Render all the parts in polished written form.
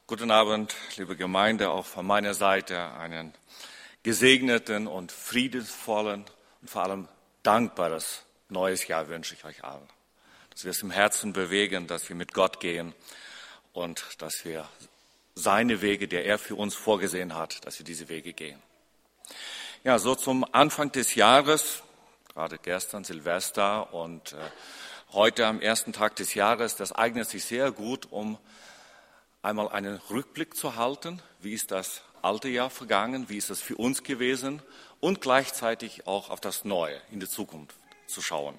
Guten Abend, liebe Gemeinde, auch von meiner Seite einen gesegneten und friedensvollen und vor allem dankbares neues Jahr wünsche ich euch allen. Dass wir es im Herzen bewegen, dass wir mit Gott gehen und dass wir seine Wege, die er für uns vorgesehen hat, dass wir diese Wege gehen. Ja, so zum Anfang des Jahres, gerade gestern Silvester und heute am ersten Tag des Jahres, das eignet sich sehr gut, um einmal einen Rückblick zu halten, wie ist das alte Jahr vergangen, wie ist es für uns gewesen und gleichzeitig auch auf das Neue in die Zukunft zu schauen.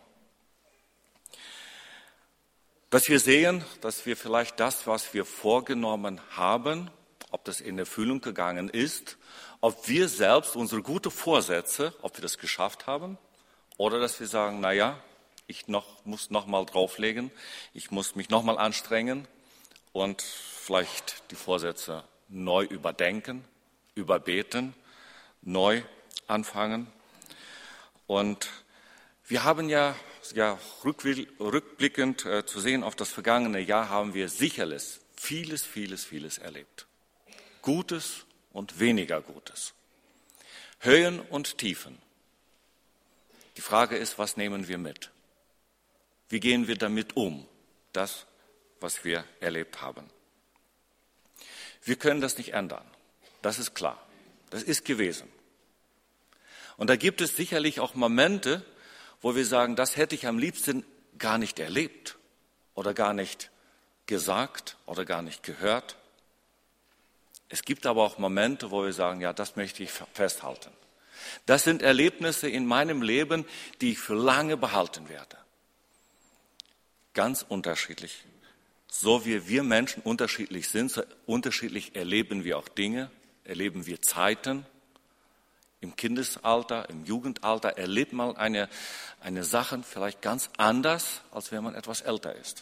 Dass wir sehen, dass wir vielleicht das, was wir vorgenommen haben, ob das in Erfüllung gegangen ist, ob wir selbst unsere guten Vorsätze, ob wir das geschafft haben oder dass wir sagen, ich muss noch mal drauflegen, ich muss mich noch mal anstrengen und vielleicht die Vorsätze neu überdenken, überbeten, neu anfangen. Und wir haben ja rückblickend zu sehen auf das vergangene Jahr, haben wir sicherlich vieles erlebt. Gutes und weniger Gutes. Höhen und Tiefen. Die Frage ist, was nehmen wir mit? Wie gehen wir damit um? Das, was wir erlebt haben. Wir können das nicht ändern. Das ist klar. Das ist gewesen. Und da gibt es sicherlich auch Momente, wo wir sagen, das hätte ich am liebsten gar nicht erlebt oder gar nicht gesagt oder gar nicht gehört. Es gibt aber auch Momente, wo wir sagen, ja, das möchte ich festhalten. Das sind Erlebnisse in meinem Leben, die ich für lange behalten werde. Ganz unterschiedlich. So wie wir Menschen unterschiedlich sind, so unterschiedlich erleben wir auch Dinge, erleben wir Zeiten. Im Kindesalter, im Jugendalter erlebt man eine Sache vielleicht ganz anders, als wenn man etwas älter ist.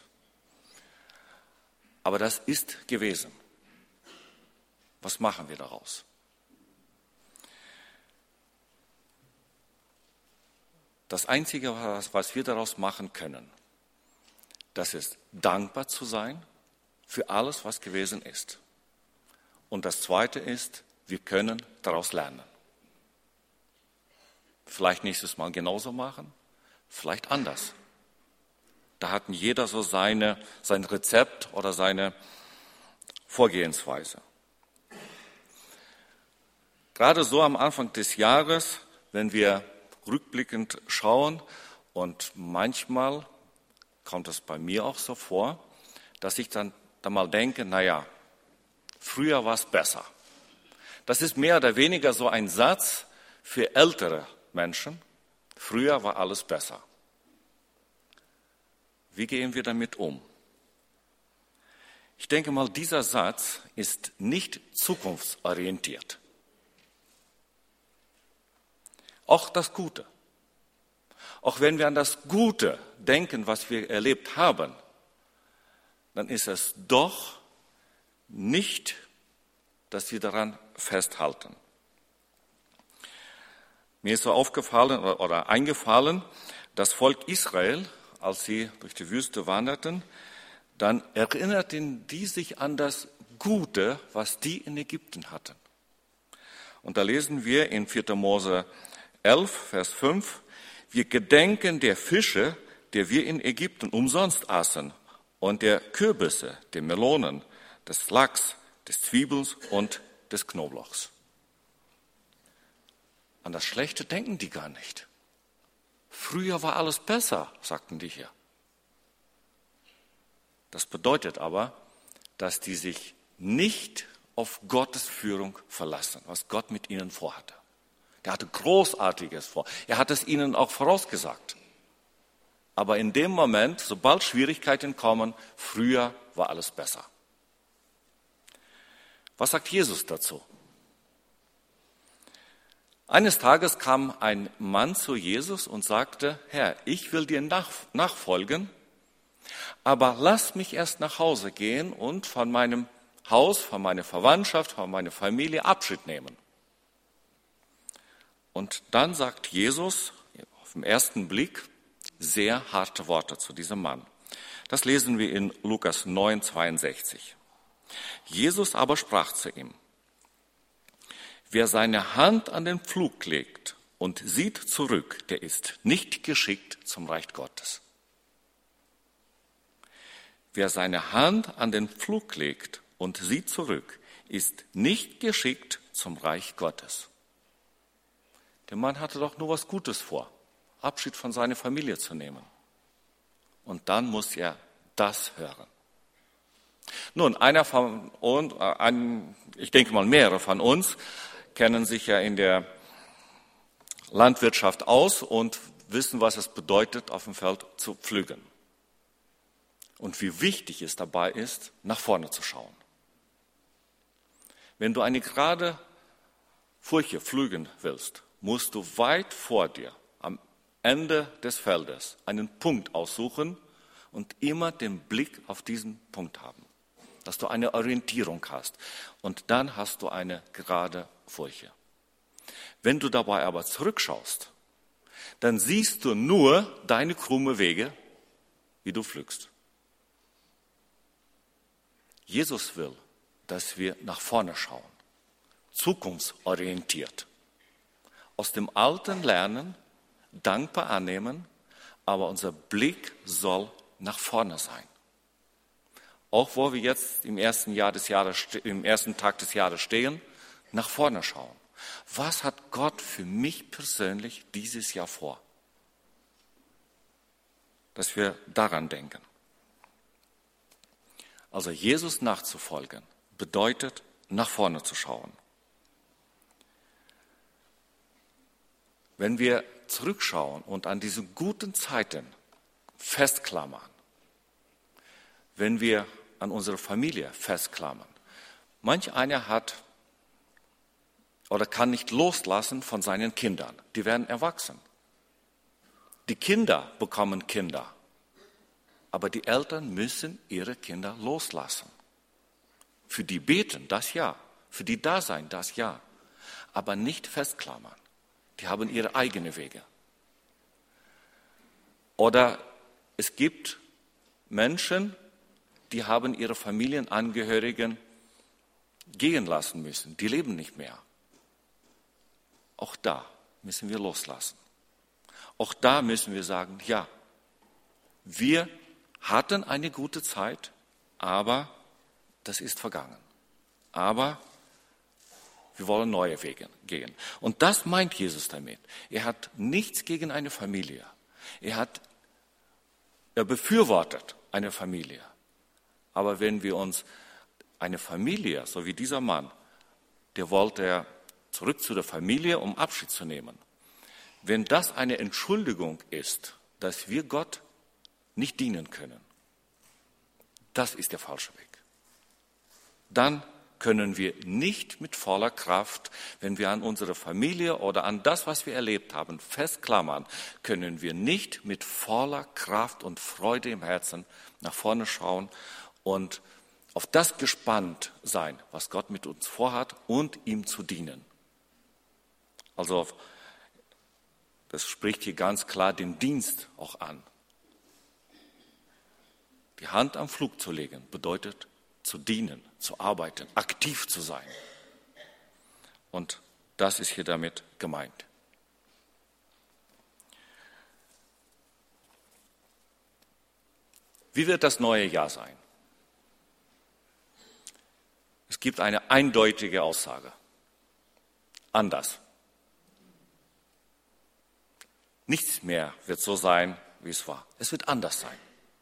Aber das ist gewesen. Was machen wir daraus? Das Einzige, was wir daraus machen können, das ist dankbar zu sein für alles, was gewesen ist. Und das Zweite ist, wir können daraus lernen. Vielleicht nächstes Mal genauso machen, vielleicht anders. Da hat jeder so sein Rezept oder seine Vorgehensweise. Gerade so am Anfang des Jahres, wenn wir rückblickend schauen und manchmal kommt es bei mir auch so vor, dass ich dann mal denke, früher war es besser. Das ist mehr oder weniger so ein Satz für ältere Menschen. Früher war alles besser. Wie gehen wir damit um? Ich denke mal, dieser Satz ist nicht zukunftsorientiert. Auch das Gute. Auch wenn wir an das Gute denken, was wir erlebt haben, dann ist es doch nicht, dass wir daran festhalten. Mir ist so aufgefallen oder eingefallen, das Volk Israel, als sie durch die Wüste wanderten, dann erinnerten die sich an das Gute, was die in Ägypten hatten. Und da lesen wir in 4. Mose 11, Vers 5, wir gedenken der Fische, die wir in Ägypten umsonst aßen, und der Kürbisse, der Melonen, des Lachs, des Zwiebels und des Knoblauchs. An das Schlechte denken die gar nicht. Früher war alles besser, sagten die hier. Das bedeutet aber, dass die sich nicht auf Gottes Führung verlassen, was Gott mit ihnen vorhatte. Der hatte Großartiges vor. Er hat es ihnen auch vorausgesagt. Aber in dem Moment, sobald Schwierigkeiten kommen, früher war alles besser. Was sagt Jesus dazu? Eines Tages kam ein Mann zu Jesus und sagte, Herr, ich will dir nachfolgen, aber lass mich erst nach Hause gehen und von meinem Haus, von meiner Verwandtschaft, von meiner Familie Abschied nehmen. Und dann sagt Jesus auf den ersten Blick sehr harte Worte zu diesem Mann. Das lesen wir in Lukas 9, 62. Jesus aber sprach zu ihm: Wer seine Hand an den Pflug legt und sieht zurück, der ist nicht geschickt zum Reich Gottes. Wer seine Hand an den Pflug legt und sieht zurück, ist nicht geschickt zum Reich Gottes. Der Mann hatte doch nur was Gutes vor, Abschied von seiner Familie zu nehmen. Und dann muss er das hören. Nun, einer von uns, ich denke mal mehrere von uns, kennen sich ja in der Landwirtschaft aus und wissen, was es bedeutet, auf dem Feld zu pflügen. Und wie wichtig es dabei ist, nach vorne zu schauen. Wenn du eine gerade Furche pflügen willst, musst du weit vor dir, am Ende des Feldes, einen Punkt aussuchen und immer den Blick auf diesen Punkt haben, dass du eine Orientierung hast. Und dann hast du eine gerade Furche. Wenn du dabei aber zurückschaust, dann siehst du nur deine krumme Wege, wie du pflückst. Jesus will, dass wir nach vorne schauen, zukunftsorientiert. Aus dem Alten lernen, dankbar annehmen, aber unser Blick soll nach vorne sein. Auch wo wir jetzt im ersten Tag des Jahres stehen, nach vorne schauen. Was hat Gott für mich persönlich dieses Jahr vor? Dass wir daran denken. Also Jesus nachzufolgen bedeutet, nach vorne zu schauen. Wenn wir zurückschauen und an diese guten Zeiten festklammern, wenn wir an unsere Familie festklammern, manch einer hat oder kann nicht loslassen von seinen Kindern. Die werden erwachsen. Die Kinder bekommen Kinder. Aber die Eltern müssen ihre Kinder loslassen. Für die beten, das ja. Für die da sein, das ja. Aber nicht festklammern. Die haben ihre eigenen Wege. Oder es gibt Menschen, die haben ihre Familienangehörigen gehen lassen müssen. Die leben nicht mehr. Auch da müssen wir loslassen. Auch da müssen wir sagen, ja, wir hatten eine gute Zeit, aber das ist vergangen. Aber wir wollen neue Wege gehen. Und das meint Jesus damit. Er hat nichts gegen eine Familie. Er befürwortet eine Familie. Aber wenn wir uns eine Familie, so wie dieser Mann, der wollte zurück zu der Familie, um Abschied zu nehmen. Wenn das eine Entschuldigung ist, dass wir Gott nicht dienen können, das ist der falsche Weg. Dann können wir nicht mit voller Kraft, wenn wir an unsere Familie oder an das, was wir erlebt haben, festklammern, können wir nicht mit voller Kraft und Freude im Herzen nach vorne schauen und auf das gespannt sein, was Gott mit uns vorhat und ihm zu dienen. Also das spricht hier ganz klar den Dienst auch an. Die Hand am Pflug zu legen bedeutet zu dienen, zu arbeiten, aktiv zu sein. Und das ist hier damit gemeint. Wie wird das neue Jahr sein? Es gibt eine eindeutige Aussage. Anders. Nichts mehr wird so sein, wie es war. Es wird anders sein.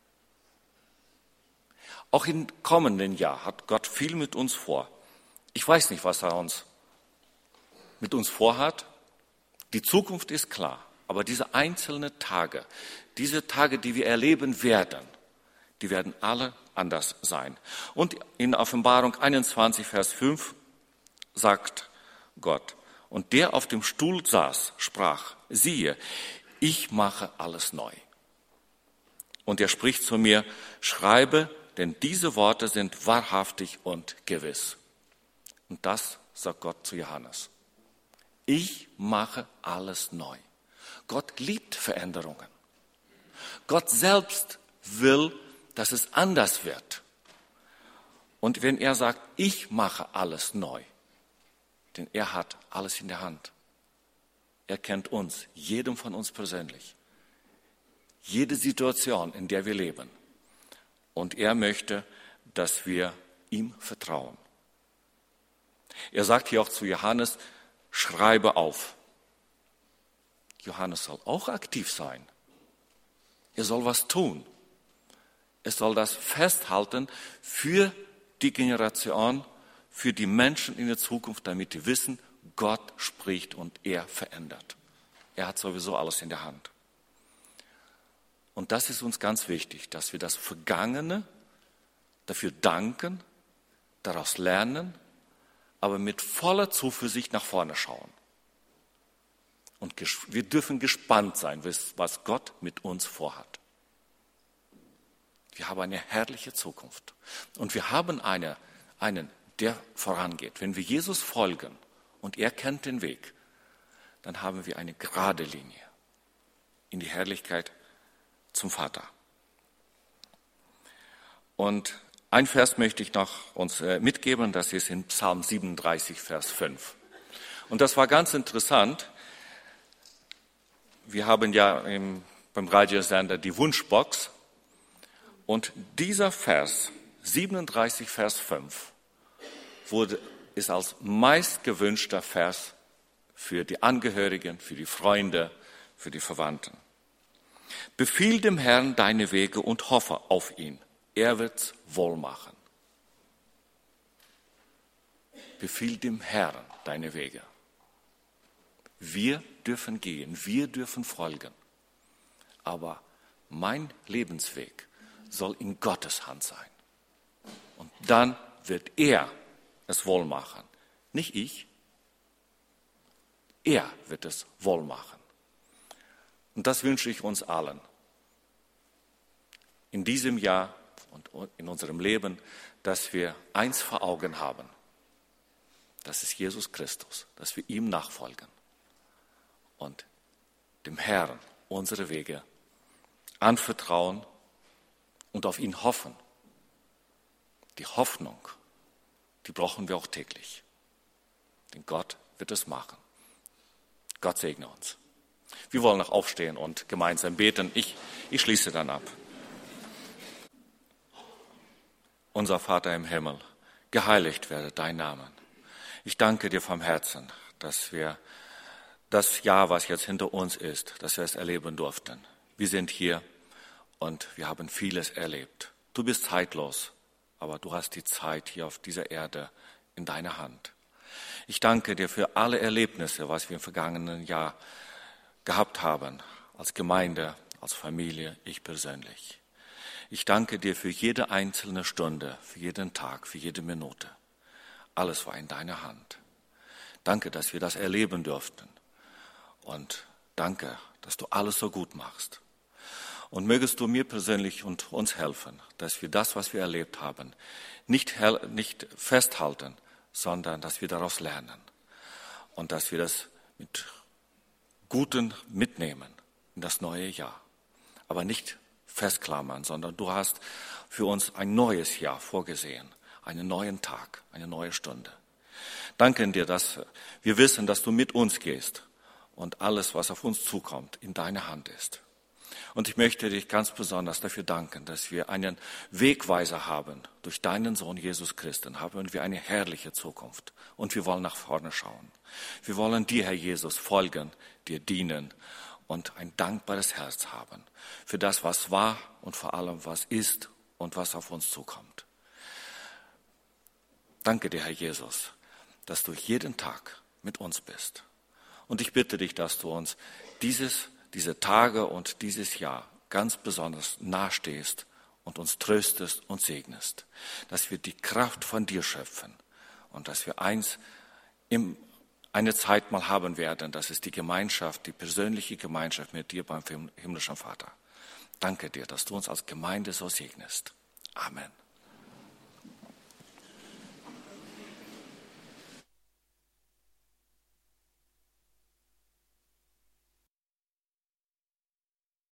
Auch im kommenden Jahr hat Gott viel mit uns vor. Ich weiß nicht, was er mit uns vorhat. Die Zukunft ist klar. Aber diese einzelnen Tage, diese Tage, die wir erleben werden, die werden alle anders sein. Und in Offenbarung 21, Vers 5 sagt Gott, und der auf dem Stuhl saß, sprach, siehe, ich mache alles neu. Und er spricht zu mir, schreibe, denn diese Worte sind wahrhaftig und gewiss. Und das sagt Gott zu Johannes. Ich mache alles neu. Gott liebt Veränderungen. Gott selbst will, dass es anders wird. Und wenn er sagt, ich mache alles neu, denn er hat alles in der Hand. Er kennt uns, jedem von uns persönlich, jede Situation, in der wir leben. Und er möchte, dass wir ihm vertrauen. Er sagt hier auch zu Johannes, schreibe auf. Johannes soll auch aktiv sein. Er soll was tun. Er soll das festhalten für die Generation, für die Menschen in der Zukunft, damit die wissen, Gott spricht und er verändert. Er hat sowieso alles in der Hand. Und das ist uns ganz wichtig, dass wir das Vergangene dafür danken, daraus lernen, aber mit voller Zuversicht nach vorne schauen. Und wir dürfen gespannt sein, was Gott mit uns vorhat. Wir haben eine herrliche Zukunft. Und wir haben einen, der vorangeht. Wenn wir Jesus folgen und er kennt den Weg, dann haben wir eine gerade Linie in die Herrlichkeit zum Vater. Und ein Vers möchte ich noch uns mitgeben, das ist in Psalm 37, Vers 5. Und das war ganz interessant. Wir haben ja beim Radiosender die Wunschbox. Und dieser Vers, 37, Vers 5, ist als meistgewünschter Vers für die Angehörigen, für die Freunde, für die Verwandten. Befiehl dem Herrn deine Wege und hoffe auf ihn. Er wird's wohl machen. Befiehl dem Herrn deine Wege. Wir dürfen gehen, wir dürfen folgen. Aber mein Lebensweg soll in Gottes Hand sein. Und dann wird er es wohl machen. Nicht ich. Er wird es wohl machen. Und das wünsche ich uns allen. In diesem Jahr und in unserem Leben, dass wir eins vor Augen haben. Das ist Jesus Christus, dass wir ihm nachfolgen und dem Herrn unsere Wege anvertrauen und auf ihn hoffen. Die Hoffnung, die brauchen wir auch täglich. Denn Gott wird es machen. Gott segne uns. Wir wollen noch aufstehen und gemeinsam beten. Ich schließe dann ab. Unser Vater im Himmel, geheiligt werde dein Name. Ich danke dir vom Herzen, dass wir das Jahr, was jetzt hinter uns ist, dass wir es erleben durften. Wir sind hier und wir haben vieles erlebt. Du bist zeitlos, aber du hast die Zeit hier auf dieser Erde in deiner Hand. Ich danke dir für alle Erlebnisse, was wir im vergangenen Jahr gehabt haben, als Gemeinde, als Familie, ich persönlich. Ich danke dir für jede einzelne Stunde, für jeden Tag, für jede Minute. Alles war in deiner Hand. Danke, dass wir das erleben durften. Und danke, dass du alles so gut machst. Und mögest du mir persönlich und uns helfen, dass wir das, was wir erlebt haben, nicht festhalten, sondern dass wir daraus lernen. Und dass wir das mit Guten mitnehmen in das neue Jahr. Aber nicht festklammern, sondern du hast für uns ein neues Jahr vorgesehen, einen neuen Tag, eine neue Stunde. Danke dir, dass wir wissen, dass du mit uns gehst und alles, was auf uns zukommt, in deiner Hand ist. Und ich möchte dich ganz besonders dafür danken, dass wir einen Wegweiser haben. Durch deinen Sohn Jesus Christus haben wir eine herrliche Zukunft. Und wir wollen nach vorne schauen. Wir wollen dir, Herr Jesus, folgen, dir dienen und ein dankbares Herz haben für das, was war und vor allem, was ist und was auf uns zukommt. Danke dir, Herr Jesus, dass du jeden Tag mit uns bist. Und ich bitte dich, dass du uns diese Tage und dieses Jahr ganz besonders nahestehst und uns tröstest und segnest, dass wir die Kraft von dir schöpfen und dass wir eine Zeit mal haben werden, das ist die Gemeinschaft, die persönliche Gemeinschaft mit dir beim himmlischen Vater. Danke dir, dass du uns als Gemeinde so segnest. Amen.